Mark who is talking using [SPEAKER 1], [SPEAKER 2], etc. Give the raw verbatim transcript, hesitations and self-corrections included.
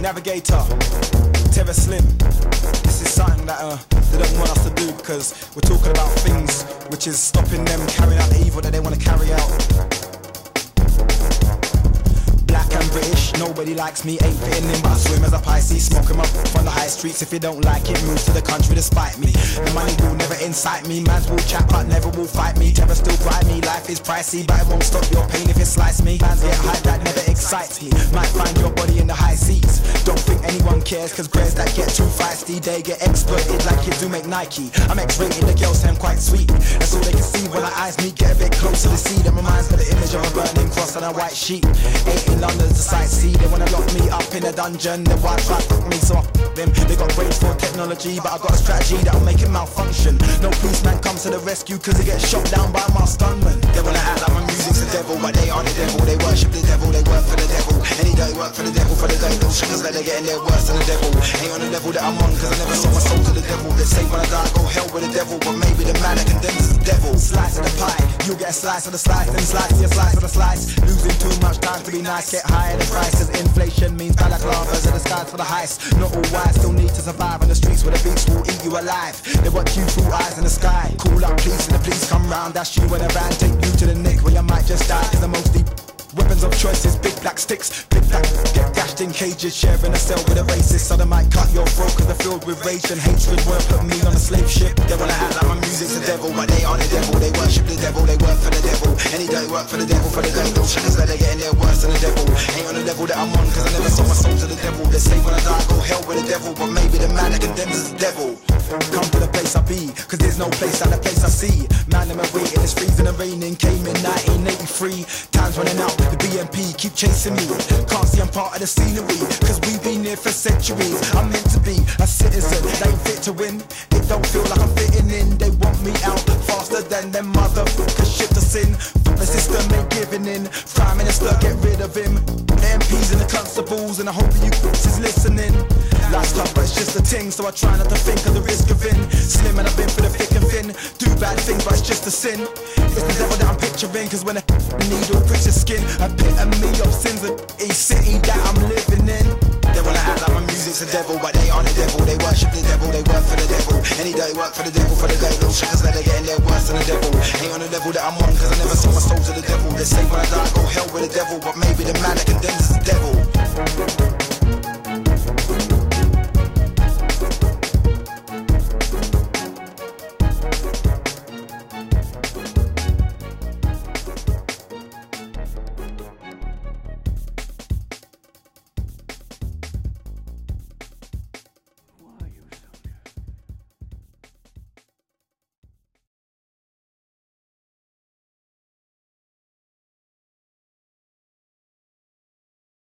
[SPEAKER 1] Navigator, Terra Slim. This is something that uh, they don't want us to do, because we're talking about things which is stopping them carrying out the evil that they want to carry out. Black and British, nobody likes me, ain't fitting in, but I swim as a Pisces. Smoke 'em up from the high streets. If you don't like it, move to the country despite me. The money will never incite me, mans will chat but never will fight me. Terror still bright me, life is pricey, but it won't stop your pain if it slice me. Mans get high, that never excites me. Might find your body in the high seas. Don't think anyone cares, cause prayers that get too feisty, they get exploited like kids who make Nike. I'm X-rated, the girls say I'm quite sweet. That's all they can see when our eyes meet. Get a bit closer to see them, reminds me of the image of a burning cross on a white sheet. Ain't in London's a sightsee. They wanna lock me up in a dungeon. They wanna try to fuck me, so I f them. They got brains for technology, but I got a strategy that'll make it malfunction. No policeman comes to the rescue, cause they get shot down by my stunman. They wanna act like my music's the devil, but they are the devil. They worship the devil, they work for the devil. Any day work for the devil, for the day those suckers that they're getting there worse than the devil. Ain't on the level that I'm on, cause I never sold my soul to the devil. They say when I die, go hell with the devil, but maybe the man that condemns is the devil. Slice of the pie, you'll get a slice of the slice, then slice your slice of the slice. Losing too much time to be nice, get higher than prices. Inflation means balaclavas and the skies for the heist. Not all wise, still need to survive on the streets where the beats will eat you alive. They watch you through eyes in the sky. Call up police and the police come round, dash you in a van, take you to the nick where you might just die. Cause the most deep weapons of choice is big black sticks. Big black get dashed in cages, sharing a cell with a racist. So they might cut your throat cause they're filled with rage and hatred. Wanna put me on a slave ship. They wanna act like my music's the devil, but they are the devil. They worship the devil, they work for the devil. Any day work for the devil, for the day those suckers that they're getting there worse than the devil. Ain't on the level that I'm on, cause I never sold my soul to the devil. They say when I die, go hell with the devil, but maybe the man that condemns is the devil. Come to the place I be, cause there's no place like the place I see. Man, I'm waiting, it's freezing and raining. Came in nineteen eighty-three, time's running out, the B M P keep chasing me. Can't see I'm part of the scenery, cause we've been here for centuries. I'm meant to be a citizen, they ain't fit to win. It don't feel like I'm fitting in. They want me out faster than them motherfuckers shit us in. The system ain't giving in. Prime Minister, get rid of him. The M Ps and the constables, and I hope you is listening. Life's tough but it's just a ting, so I try not to think of the risk of in. Slim and I've been for the thick and thin. Do bad things but it's just a sin. It's the devil that I'm picturing, cause when a needle pricks your skin, epitome of sins of each city that I'm living in. They wanna act like my music's the devil, but they are the devil. They worship the devil, they work for the devil. Any day work for the devil, for the day those suckers that they're getting there worse than the devil. Ain't on the level that I'm on, cause I never sold my soul to the devil. They say when I die, go hell with the devil, but maybe the man that condemns is the devil.